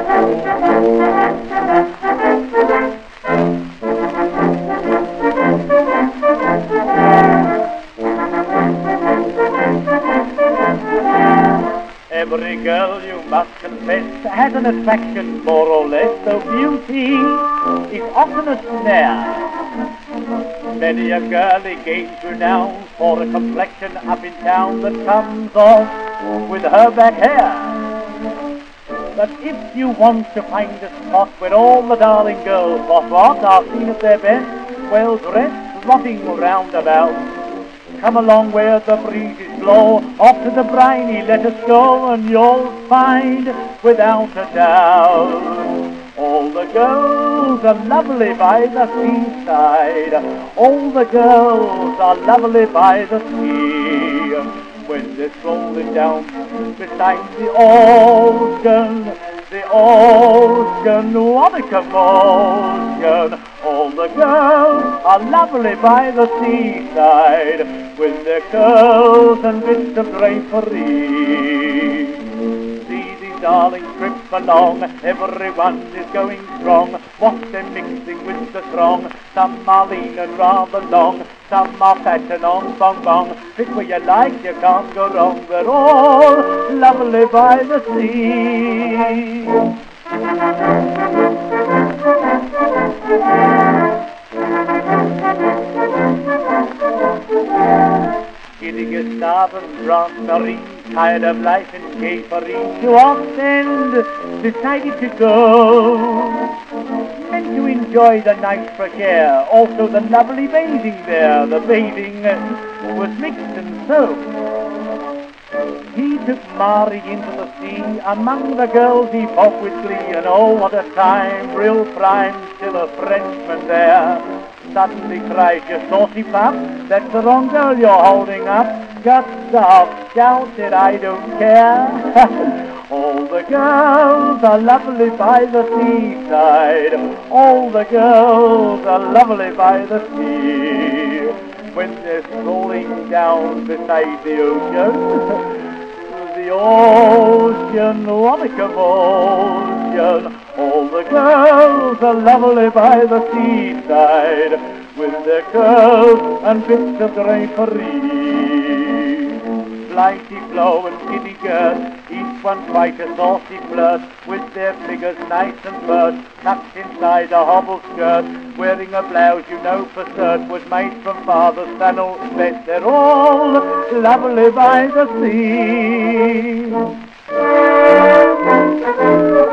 Every girl, you must confess, has an attraction, more or less, though beauty is often a snare. Many a girl he gains renown for a complexion up in town that comes off with her back hair. But if you want to find a spot where all the darling girls what are seen at their best, well dressed, rotting roundabout, come along where the breezes blow, off to the briny let us go, and you'll find, without a doubt, all the girls are lovely by the seaside. All the girls are lovely by the sea. When they're strolling down beside the ocean, what a commotion. All the girls are lovely by the seaside, with their curls and bits of drapery. See these darlings trip along, everyone is going strong. Watch them mixing with the throng. Some are lean and rather long, some are fat and on bong bong. Pick where you like, you can't go wrong. They're all lovely by the sea. Gidigus, Starboard, Brass, Marine, tired of life and capery, to Ostend decided to go, and to enjoy the nice fresh air, also the lovely bathing there. The bathing was mixed and so he took Mari into the sea. Among the girls he fought with glee, and oh what a time, real prime, still a Frenchman there. Suddenly cried your saucy pup, that's the wrong girl you're holding up. Just stop, shouted, I don't care. All the girls are lovely by the seaside. All the girls are lovely by the sea. When they're strolling down beside the ocean, what a commotion. All the girls are lovely by the seaside, with their curls and bits of drapery. Flighty flow and giddy girth, each one quite a saucy flirt, with their figures nice and pert, tucked inside a hobble skirt, wearing a blouse you know for cert was made from father's flannel vest. They're all lovely by the sea.